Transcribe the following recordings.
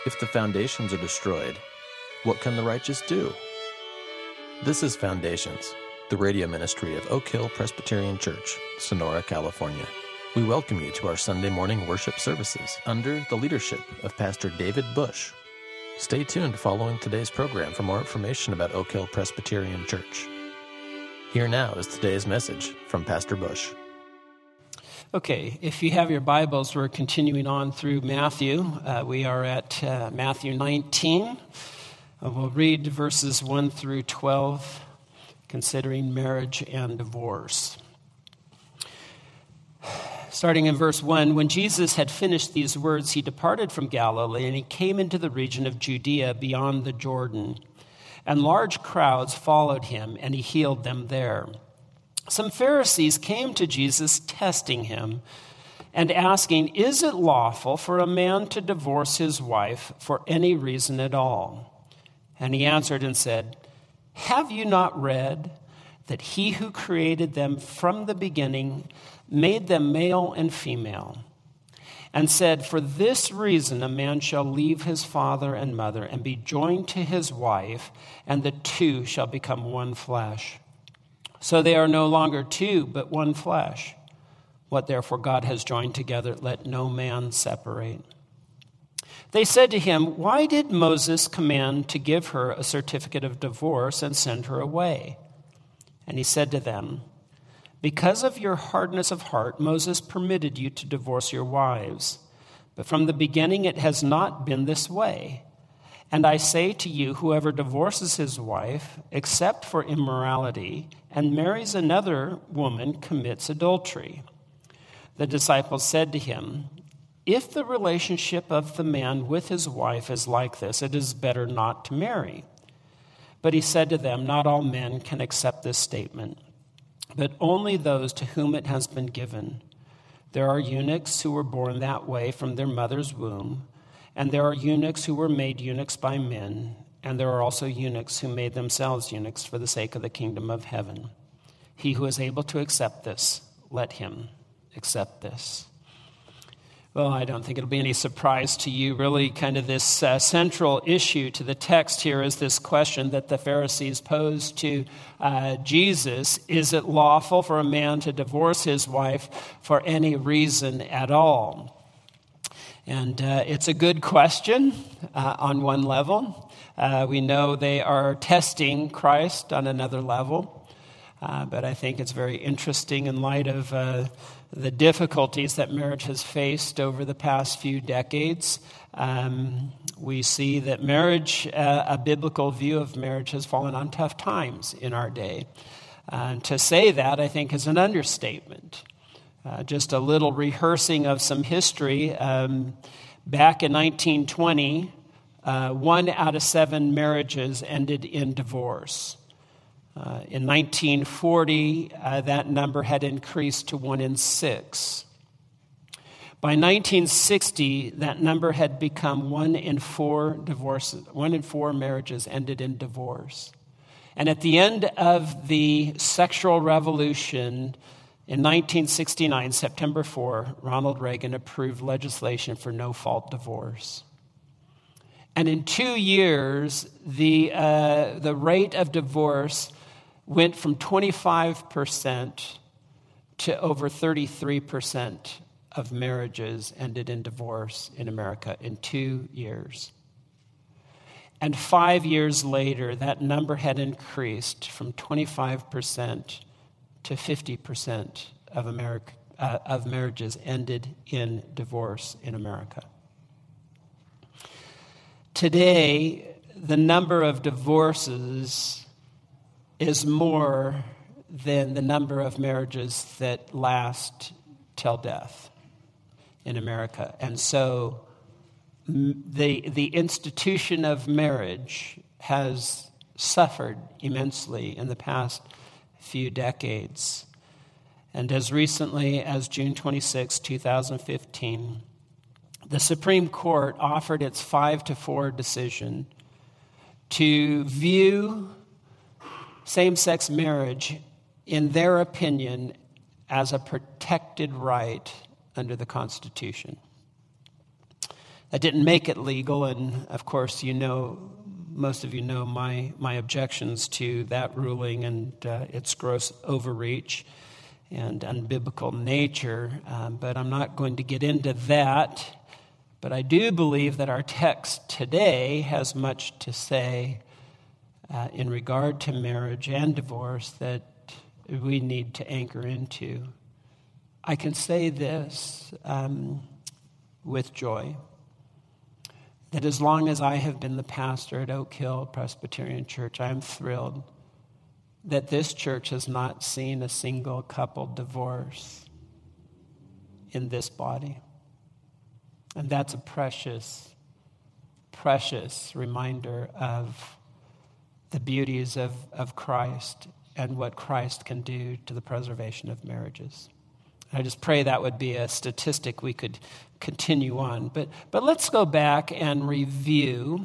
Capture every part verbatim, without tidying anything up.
If the foundations are destroyed, what can the righteous do? This is Foundations, the radio ministry of Oak Hill Presbyterian Church, Sonora, California. We welcome you to our Sunday morning worship services under the leadership of Pastor David Bush. Stay tuned following today's program for more information about Oak Hill Presbyterian Church. Here now is today's message from Pastor Bush. Okay, if you have your Bibles, we're continuing on through Matthew. Uh, we are at uh, Matthew nineteen. Uh, we'll read verses one through twelve, considering marriage and divorce. Starting in verse one, when Jesus had finished these words, he departed from Galilee, and he came into the region of Judea beyond the Jordan. And large crowds followed him, and he healed them there. Some Pharisees came to Jesus, testing him and asking, "Is it lawful for a man to divorce his wife for any reason at all?" And he answered and said, "Have you not read that he who created them from the beginning made them male and female, and said, 'For this reason a man shall leave his father and mother and be joined to his wife, and the two shall become one flesh. So they are no longer two, but one flesh. What therefore God has joined together, let no man separate.' They said to him, 'Why did Moses command to give her a certificate of divorce and send her away?' And he said to them, 'Because of your hardness of heart, Moses permitted you to divorce your wives. But from the beginning it has not been this way. And I say to you, whoever divorces his wife, except for immorality, and marries another woman, commits adultery.' The disciples said to him, 'If the relationship of the man with his wife is like this, it is better not to marry.' But he said to them, 'Not all men can accept this statement, but only those to whom it has been given. There are eunuchs who were born that way from their mother's womb, and there are eunuchs who were made eunuchs by men, and there are also eunuchs who made themselves eunuchs for the sake of the kingdom of heaven. He who is able to accept this, let him accept this.'" Well, I don't think it'll be any surprise to you. Really, kind of this uh, central issue to the text here is this question that the Pharisees posed to uh, Jesus. Is it lawful for a man to divorce his wife for any reason at all? And uh, it's a good question uh, on one level. Uh, we know they are testing Christ on another level. Uh, but I think it's very interesting in light of uh, the difficulties that marriage has faced over the past few decades. Um, we see that marriage, uh, a biblical view of marriage, has fallen on tough times in our day. Uh, to say that, I think, is an understatement. Uh, just a little rehearsing of some history. Um, back in nineteen twenty, uh, one out of seven marriages ended in divorce. Uh, in nineteen forty, uh, that number had increased to one in six. By nineteen sixty, that number had become one in four divorces. One in four marriages ended in divorce. And at the end of the sexual revolution, in nineteen sixty-nine, September fourth, Ronald Reagan approved legislation for no-fault divorce. And in two years, the uh, the rate of divorce went from twenty-five percent to over thirty-three percent of marriages ended in divorce in America in two years. And five years later, that number had increased from twenty-five percent to fifty percent of America, uh, of marriages ended in divorce in America. Today, the number of divorces is more than the number of marriages that last till death in America. And so the, the institution of marriage has suffered immensely in the past few decades. And as recently as June twenty-sixth, twenty fifteen, the Supreme Court offered its five to four decision to view same-sex marriage, in their opinion, as a protected right under the Constitution. I didn't make it legal, and of course, you know, most of you know my, my objections to that ruling and uh, its gross overreach and unbiblical nature, um, but I'm not going to get into that. But I do believe that our text today has much to say uh, in regard to marriage and divorce that we need to anchor into. I can say this um, with joy, that as long as I have been the pastor at Oak Hill Presbyterian Church, I am thrilled that this church has not seen a single couple divorce in this body. And that's a precious, precious reminder of the beauties of, of Christ and what Christ can do to the preservation of marriages. I just pray that would be a statistic we could continue on. But, but let's go back and review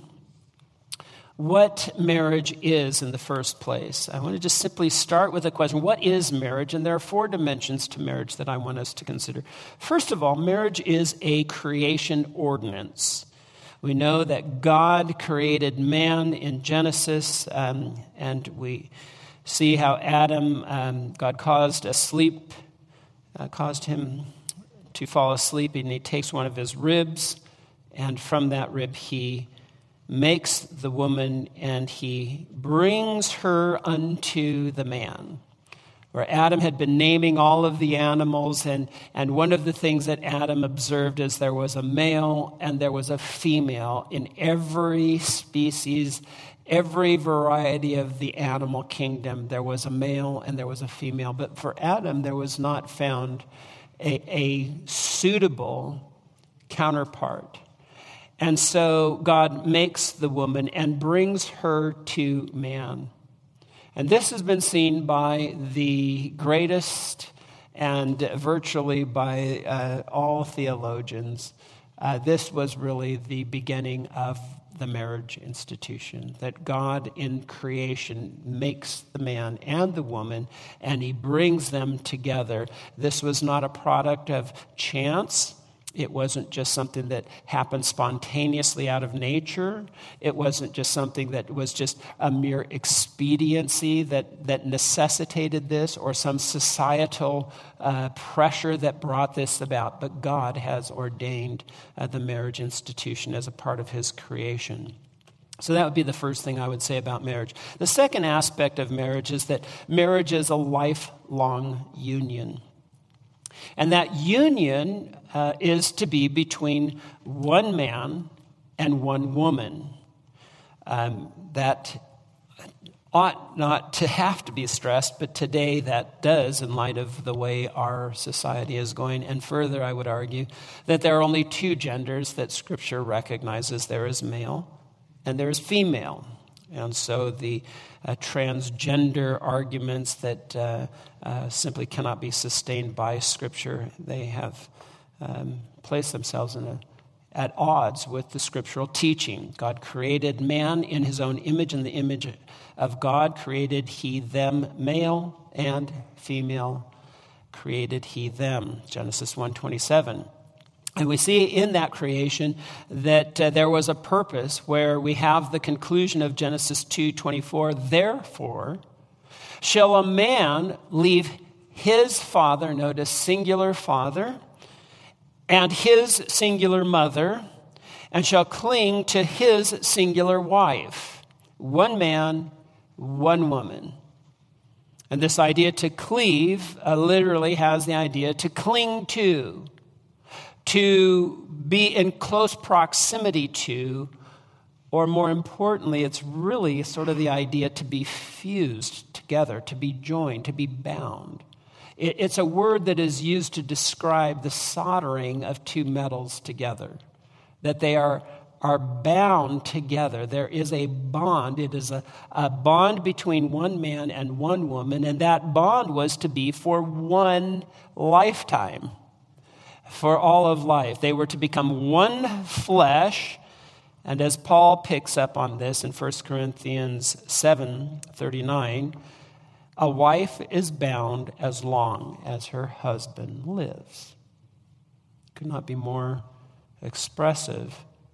what marriage is in the first place. I want to just simply start with a question. What is marriage? And there are four dimensions to marriage that I want us to consider. First of all, marriage is a creation ordinance. We know that God created man in Genesis, um, and we see how Adam, um, God caused a sleep, uh, caused him to fall asleep, and he takes one of his ribs, and from that rib he makes the woman, and he brings her unto the man. Where Adam had been naming all of the animals, and, and one of the things that Adam observed is there was a male and there was a female in every species, every variety of the animal kingdom. There was a male and there was a female. But for Adam, there was not found a, a suitable counterpart. And so God makes the woman and brings her to man. And this has been seen by the greatest and virtually by uh, all theologians. Uh, this was really the beginning of the marriage institution, that God in creation makes the man and the woman, and he brings them together. This was not a product of chance. It wasn't just something that happened spontaneously out of nature. It wasn't just something that was just a mere expediency that, that necessitated this, or some societal uh, pressure that brought this about. But God has ordained uh, the marriage institution as a part of his creation. So that would be the first thing I would say about marriage. The second aspect of marriage is that marriage is a lifelong union. And that union uh, is to be between one man and one woman. Um, that ought not to have to be stressed, but today that does, in light of the way our society is going. And further, I would argue that there are only two genders that Scripture recognizes. There is male and there is female. And so the uh, transgender arguments that uh, uh, simply cannot be sustained by Scripture, they have um, placed themselves in a, at odds with the scriptural teaching. God created man in his own image. In the image of God created he them, male and female created he them. Genesis one twenty-seven. And we see in that creation that uh, there was a purpose where we have the conclusion of Genesis two twenty-four. Therefore, shall a man leave his father, notice singular father, and his singular mother, and shall cling to his singular wife. One man, one woman. And this idea to cleave uh, literally has the idea to cling to, to be in close proximity to, or more importantly, it's really sort of the idea to be fused together, to be joined, to be bound. It, it's a word that is used to describe the soldering of two metals together, that they are, are bound together. There is a bond. It is a, a bond between one man and one woman, and that bond was to be for one lifetime. For all of life. They were to become one flesh. And as Paul picks up on this in First Corinthians seven thirty-nine, a wife is bound as long as her husband lives. Could not be more expressive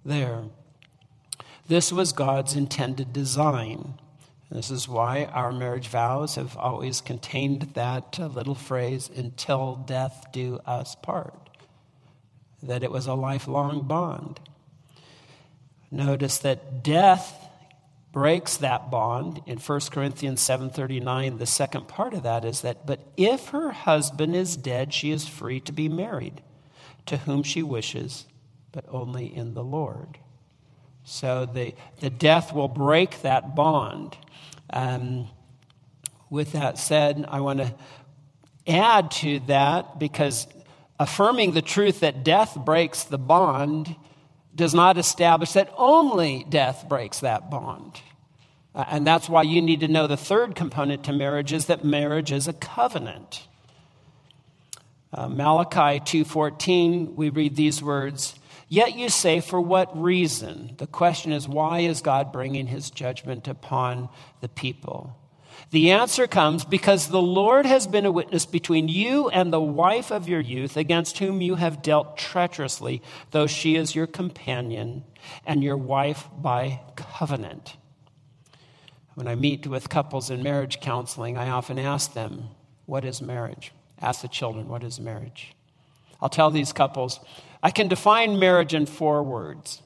there. This was God's intended design. This is why our marriage vows have always contained that uh, little phrase, until death do us part, that it was a lifelong bond. Notice that death breaks that bond. In First Corinthians seven thirty-nine, the second part of that is that, but if her husband is dead, she is free to be married to whom she wishes, but only in the Lord. So the, the death will break that bond. Um, with that said, I want to add to that, because affirming the truth that death breaks the bond does not establish that only death breaks that bond. Uh, and that's why you need to know the third component to marriage is that marriage is a covenant. Uh, Malachi two fourteen, we read these words, "Yet you say, for what reason?" The question is, why is God bringing his judgment upon the people? The answer comes because the Lord has been a witness between you and the wife of your youth, against whom you have dealt treacherously, though she is your companion and your wife by covenant. When I meet with couples in marriage counseling, I often ask them, what is marriage? Ask the children, what is marriage? I'll tell these couples, I can define marriage in four words.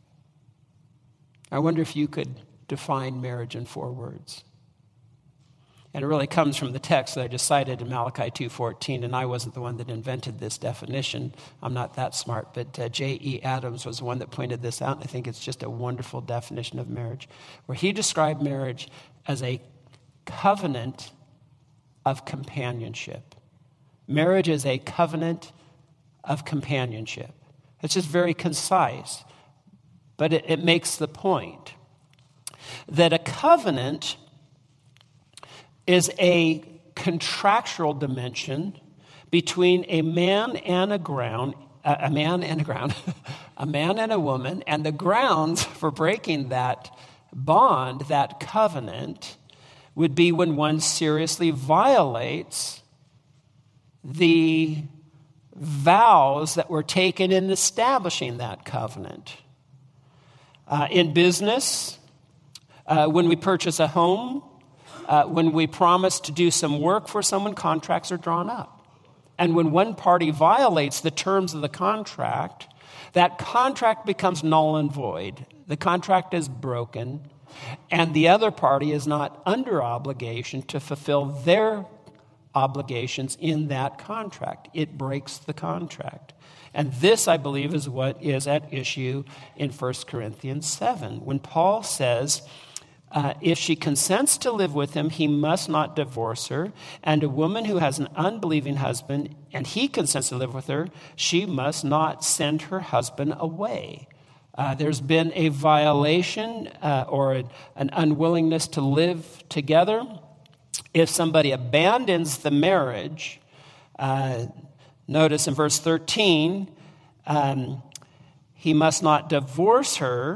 I wonder if you could define marriage in four words. And it really comes from the text that I just cited in Malachi two fourteen, and I wasn't the one that invented this definition. I'm not that smart, but uh, J E Adams was the one that pointed this out, and I think it's just a wonderful definition of marriage, where he described marriage as a covenant of companionship. Marriage is a covenant of companionship. It's just very concise, but it, it makes the point that a covenant is a contractual dimension between a man and a ground, uh, a man and a ground, a man and a woman, and the grounds for breaking that bond, that covenant, would be when one seriously violates the vows that were taken in establishing that covenant. Uh, in business, uh, when we purchase a home, Uh, when we promise to do some work for someone, contracts are drawn up. And when one party violates the terms of the contract, that contract becomes null and void. The contract is broken, and the other party is not under obligation to fulfill their obligations in that contract. It breaks the contract. And this, I believe, is what is at issue in First Corinthians seven, when Paul says, Uh, if she consents to live with him, he must not divorce her. And a woman who has an unbelieving husband, and he consents to live with her, she must not send her husband away. Uh, there's been a violation uh, or a, an unwillingness to live together. If somebody abandons the marriage, uh, notice in verse thirteen, um, he must not divorce her.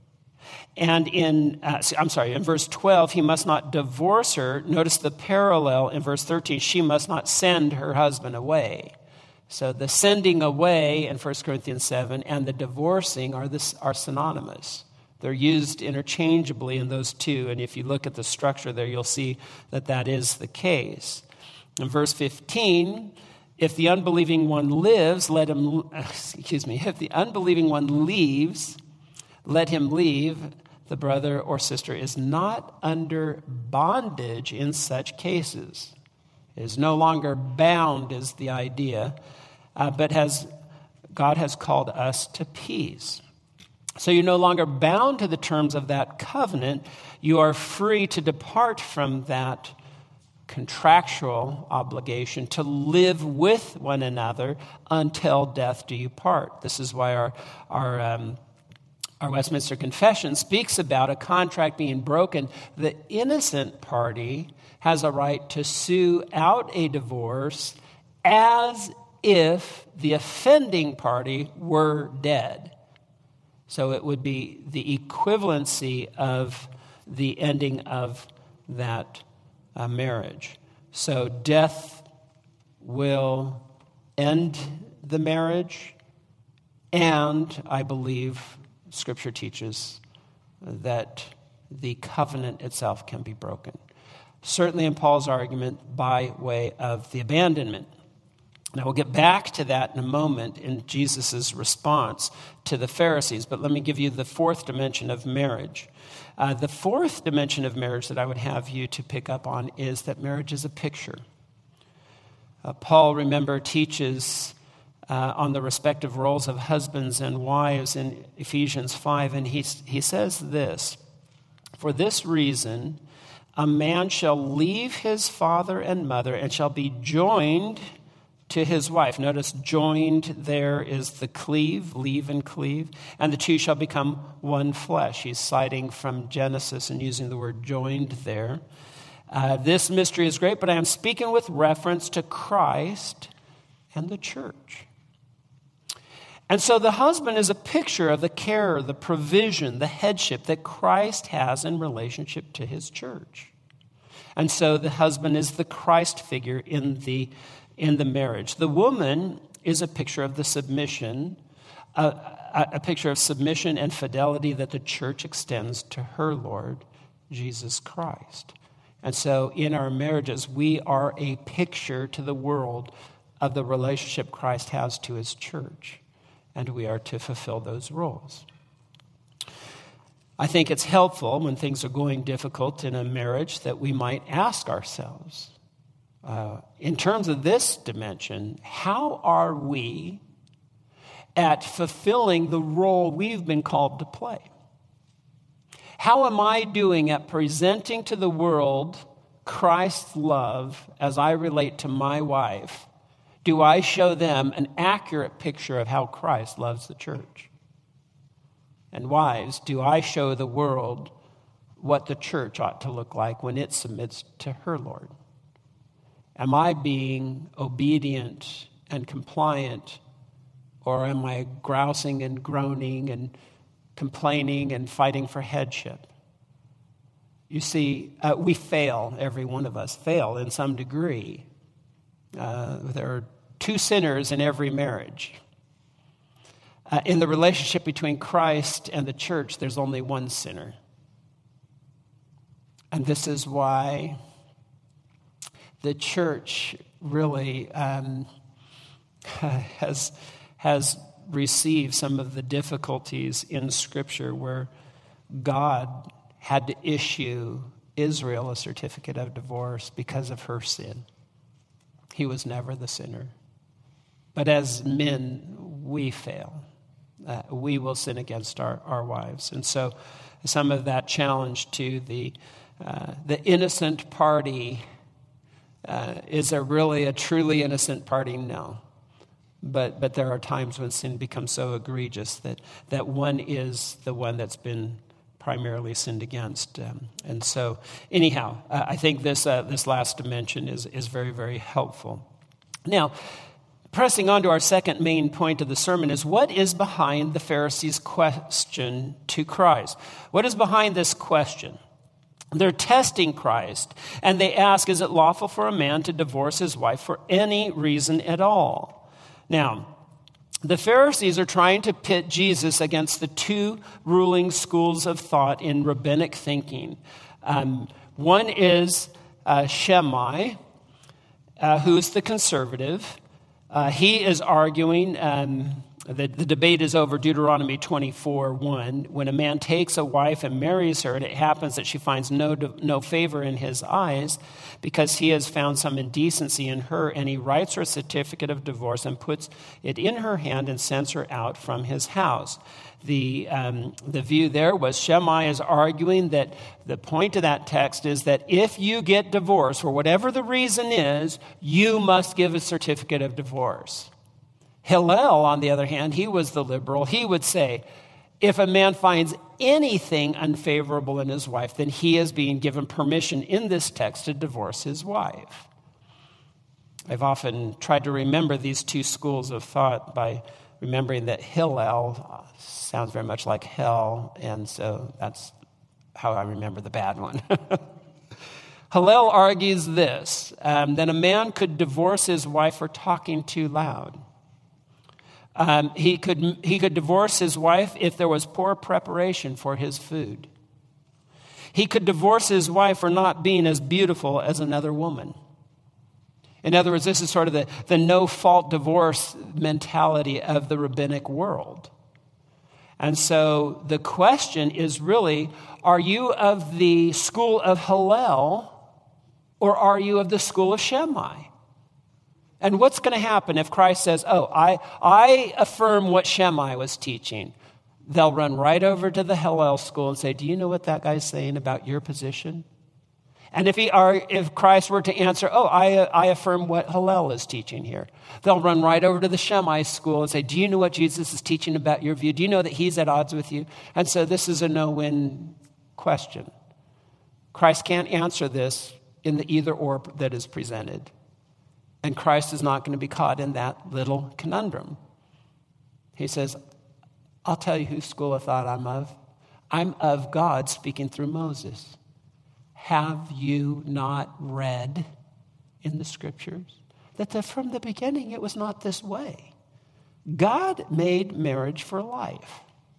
And in, uh, I'm sorry, in verse twelve, he must not divorce her. Notice the parallel in verse thirteen, she must not send her husband away. So the sending away in First Corinthians seven and the divorcing are, this, are synonymous. They're used interchangeably in those two. And if you look at the structure there, you'll see that that is the case. In verse fifteen, if the unbelieving one lives, let him, excuse me, if the unbelieving one leaves, let him leave. The brother or sister is not under bondage in such cases. Is no longer bound is the idea, uh, but has God has called us to peace. So you're no longer bound to the terms of that covenant. You are free to depart from that contractual obligation to live with one another until death do you part. This is why our our um, Our Westminster Confession speaks about a contract being broken. The innocent party has a right to sue out a divorce as if the offending party were dead. So it would be the equivalency of the ending of that uh, marriage. So death will end the marriage, and I believe Scripture teaches that the covenant itself can be broken. Certainly in Paul's argument, by way of the abandonment. Now, we'll get back to that in a moment in Jesus' response to the Pharisees, but let me give you the fourth dimension of marriage. Uh, the fourth dimension of marriage that I would have you to pick up on is that marriage is a picture. Uh, Paul, remember, teaches uh, on the respective roles of husbands and wives in Ephesians five, and he, he says this, "For this reason, a man shall leave his father and mother and shall be joined to his wife." Notice joined there is the cleave, leave and cleave, and the two shall become one flesh. He's citing from Genesis and using the word joined there. Uh, this mystery is great, but I am speaking with reference to Christ and the church. And so the husband is a picture of the care, the provision, the headship that Christ has in relationship to his church. And so the husband is the Christ figure in the in the marriage. The woman is a picture of the submission, a, a, a picture of submission and fidelity that the church extends to her Lord, Jesus Christ. And so in our marriages, we are a picture to the world of the relationship Christ has to his church, and we are to fulfill those roles. I think it's helpful when things are going difficult in a marriage that we might ask ourselves, uh, in terms of this dimension, how are we at fulfilling the role we've been called to play? How am I doing at presenting to the world Christ's love as I relate to my wife? Do I show them an accurate picture of how Christ loves the church? And wives, do I show the world what the church ought to look like when it submits to her Lord? Am I being obedient and compliant, or am I grousing and groaning and complaining and fighting for headship? You see, uh, we fail, every one of us fail in some degree. Uh, there are two sinners in every marriage. Uh, in the relationship between Christ and the church, there's only one sinner. And this is why the church really um, has, has received some of the difficulties in Scripture where God had to issue Israel a certificate of divorce because of her sin. He was never the sinner. But as men, we fail. Uh, we will sin against our, our wives. And so some of that challenge to the uh, the innocent party, uh, is there really a truly innocent party? No. But but there are times when sin becomes so egregious that, that one is the one that's been primarily sinned against. Um, and so anyhow, uh, I think this uh, this last dimension is, is very, very helpful. Now, pressing on to our second main point of the sermon is what is behind the Pharisees' question to Christ? What is behind this question? They're testing Christ, and they ask, is it lawful for a man to divorce his wife for any reason at all? Now, the Pharisees are trying to pit Jesus against the two ruling schools of thought in rabbinic thinking. Um, one is uh, Shammai, uh, who's the conservative. Uh, he is arguing, um, the, the debate is over Deuteronomy twenty-four one. When a man takes a wife and marries her, and it happens that she finds no no favor in his eyes because he has found some indecency in her, and he writes her a certificate of divorce and puts it in her hand and sends her out from his house. The um, the view there was Shammai is arguing that the point of that text is that if you get divorced, for whatever the reason is, you must give a certificate of divorce. Hillel, on the other hand, he was the liberal. He would say, if a man finds anything unfavorable in his wife, then he is being given permission in this text to divorce his wife. I've often tried to remember these two schools of thought by remembering that Hillel sounds very much like hell, and so that's how I remember the bad one. Hillel argues this, um, that a man could divorce his wife for talking too loud. Um, he could he could divorce his wife if there was poor preparation for his food. He could divorce his wife for not being as beautiful as another woman. In other words, this is sort of the, the no-fault divorce mentality of the rabbinic world. And so the question is really, are you of the school of Hillel or are you of the school of Shammai? And what's going to happen if Christ says, oh, I, I affirm what Shammai was teaching? They'll run right over to the Hillel school and say, do you know what that guy's saying about your position? And if he are, if Christ were to answer, oh, I, I affirm what Hillel is teaching here, they'll run right over to the Shammai school and say, do you know what Jesus is teaching about your view? Do you know that he's at odds with you? And so this is a no-win question. Christ can't answer this in the either-or that is presented. And Christ is not going to be caught in that little conundrum. He says, I'll tell you whose school of thought I'm of. I'm of God speaking through Moses. Have you not read in the scriptures that the, from the beginning it was not this way? God made marriage for life.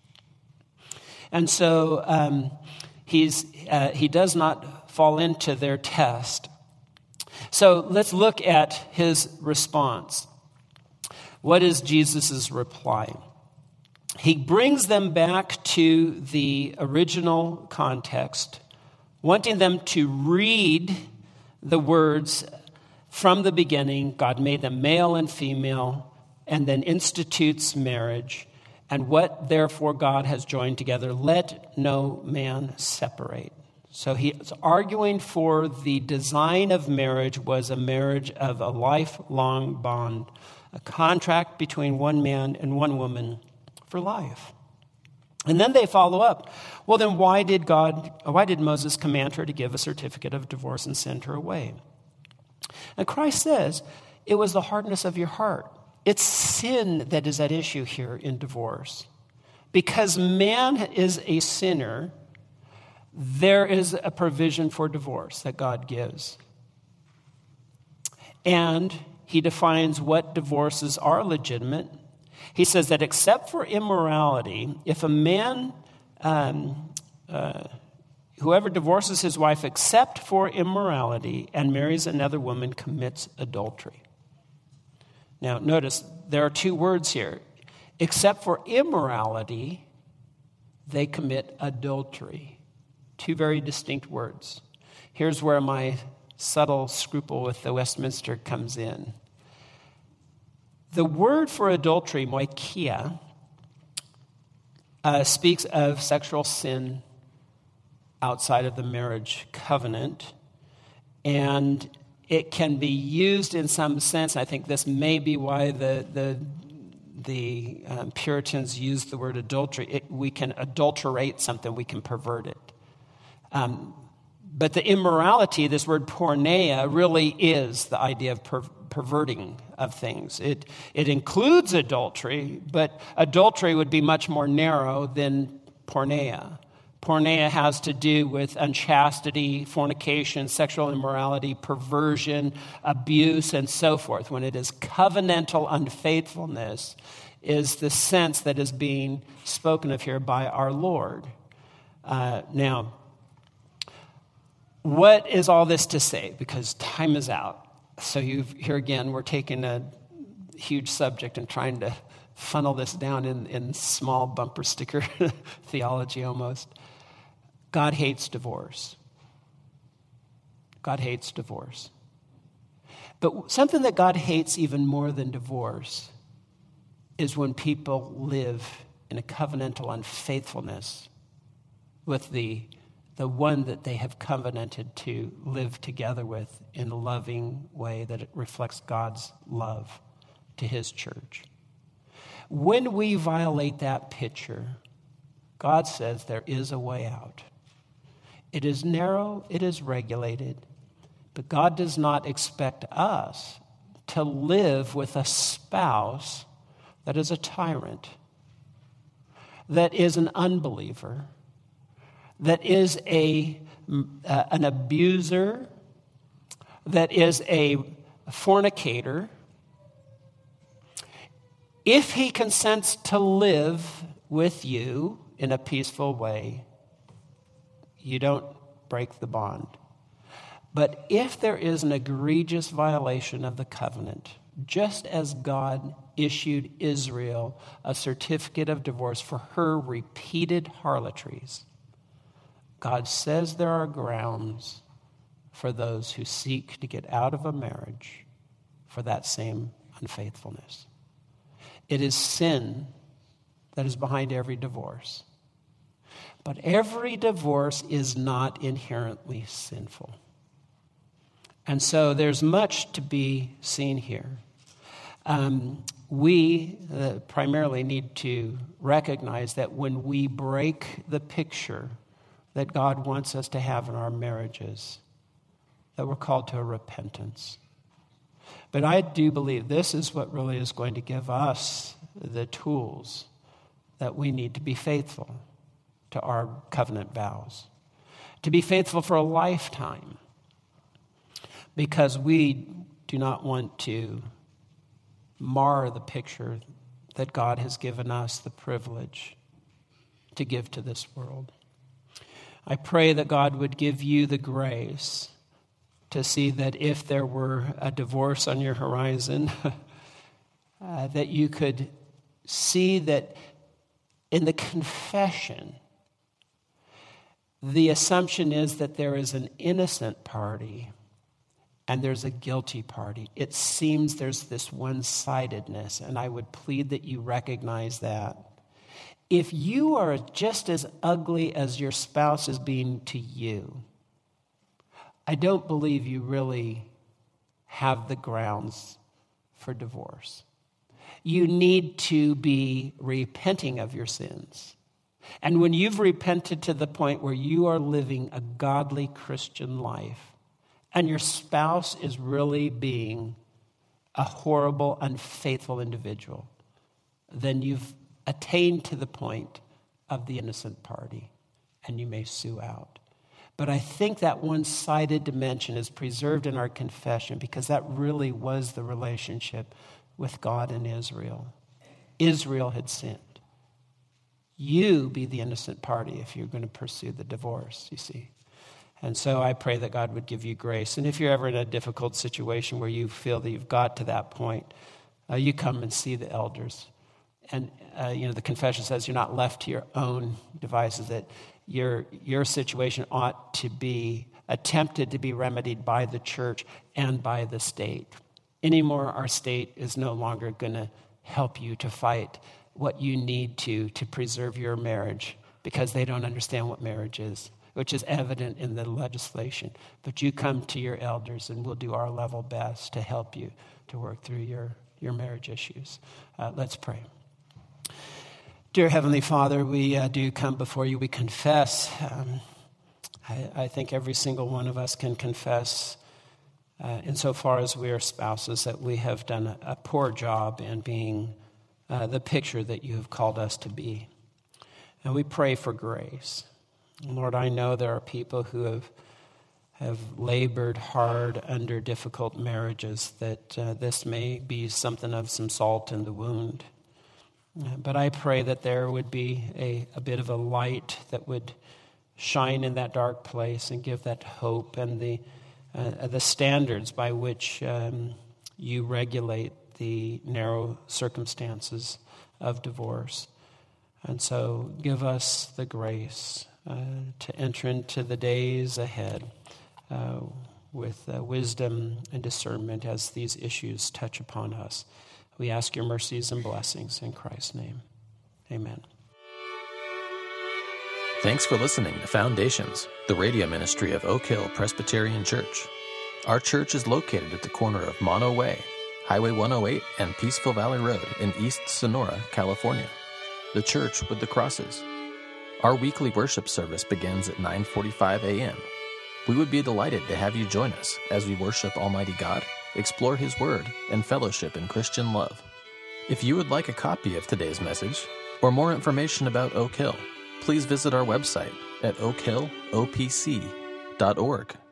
And so um, he's, uh, he does not fall into their test. So let's look at his response. What is Jesus' reply? He brings them back to the original context, wanting them to read the words from the beginning. God made them male and female, and then institutes marriage. And what, therefore, God has joined together, let no man separate. So he's arguing for the design of marriage was a marriage of a lifelong bond, a contract between one man and one woman for life. And then they follow up. Well, then why did God, why did Moses command her to give a certificate of divorce and send her away? And Christ says, it was the hardness of your heart. It's sin that is at issue here in divorce. Because man is a sinner, there is a provision for divorce that God gives. And he defines what divorces are legitimate. He says that except for immorality, if a man, um, uh, whoever divorces his wife except for immorality and marries another woman commits adultery. Now, notice there are two words here. Except for immorality, they commit adultery. Two very distinct words. Here's where my subtle scruple with the Westminster comes in. The word for adultery, moikia, uh, speaks of sexual sin outside of the marriage covenant. And it can be used in some sense. I think this may be why the the, the um, Puritans used the word adultery. It, we can adulterate something. We can pervert it. Um, but the immorality, this word porneia, really is the idea of per- perverting of things. It it includes adultery, but adultery would be much more narrow than porneia. Porneia has to do with unchastity, fornication, sexual immorality, perversion, abuse, and so forth. When it is covenantal unfaithfulness, is the sense that is being spoken of here by our Lord. Uh, now, what is all this to say? Because time is out. So you've, here again, we're taking a huge subject and trying to funnel this down in, in small bumper sticker theology almost. God hates divorce. God hates divorce. But something that God hates even more than divorce is when people live in a covenantal unfaithfulness with the the one that they have covenanted to live together with in a loving way that it reflects God's love to his church. When we violate that picture, God says there is a way out. It is narrow, it is regulated, but God does not expect us to live with a spouse that is a tyrant, that is an unbeliever, that is a uh, an abuser, that is a fornicator. If he consents to live with you in a peaceful way, you don't break the bond. But if there is an egregious violation of the covenant, just as God issued Israel a certificate of divorce for her repeated harlotries, God says there are grounds for those who seek to get out of a marriage for that same unfaithfulness. It is sin that is behind every divorce. But every divorce is not inherently sinful. And so there's much to be seen here. Um, we uh, primarily need to recognize that when we break the picture that God wants us to have in our marriages, that we're called to a repentance. But I do believe this is what really is going to give us the tools that we need to be faithful to our covenant vows, to be faithful for a lifetime, because we do not want to mar the picture that God has given us the privilege to give to this world. I pray that God would give you the grace to see that if there were a divorce on your horizon, uh, that you could see that in the confession, the assumption is that there is an innocent party and there's a guilty party. It seems there's this one-sidedness, and I would plead that you recognize that. If you are just as ugly as your spouse is being to you, I don't believe you really have the grounds for divorce. You need to be repenting of your sins. And when you've repented to the point where you are living a godly Christian life, and your spouse is really being a horrible, unfaithful individual, then you've attained to the point of the innocent party, and you may sue out. But I think that one-sided dimension is preserved in our confession because that really was the relationship with God and Israel. Israel had sinned. You be the innocent party if you're going to pursue the divorce, you see. And so I pray that God would give you grace. And if you're ever in a difficult situation where you feel that you've got to that point, uh, you come and see the elders. And, uh, you know, the confession says you're not left to your own devices, that your your situation ought to be attempted to be remedied by the church and by the state. Anymore, our state is no longer going to help you to fight what you need to to preserve your marriage because they don't understand what marriage is, which is evident in the legislation. But you come to your elders and we'll do our level best to help you to work through your, your marriage issues. Uh, let's pray. Dear Heavenly Father, we uh, do come before you. We confess. Um, I, I think every single one of us can confess, uh, insofar as we are spouses, that we have done a, a poor job in being uh, the picture that you have called us to be. And we pray for grace. Lord, I know there are people who have have labored hard under difficult marriages, that uh, this may be something of some salt in the wound. But I pray that there would be a, a bit of a light that would shine in that dark place and give that hope and the uh, the standards by which um, you regulate the narrow circumstances of divorce. And so give us the grace uh, to enter into the days ahead uh, with uh, wisdom and discernment as these issues touch upon us. We ask your mercies and blessings in Christ's name. Amen. Thanks for listening to Foundations, the radio ministry of Oak Hill Presbyterian Church. Our church is located at the corner of Mono Way, Highway one oh eight, and Peaceful Valley Road in East Sonora, California. The church with the crosses. Our weekly worship service begins at nine forty-five a.m. We would be delighted to have you join us as we worship Almighty God, explore His Word, and fellowship in Christian love. If you would like a copy of today's message or more information about Oak Hill, please visit our website at oak hill o p c dot org.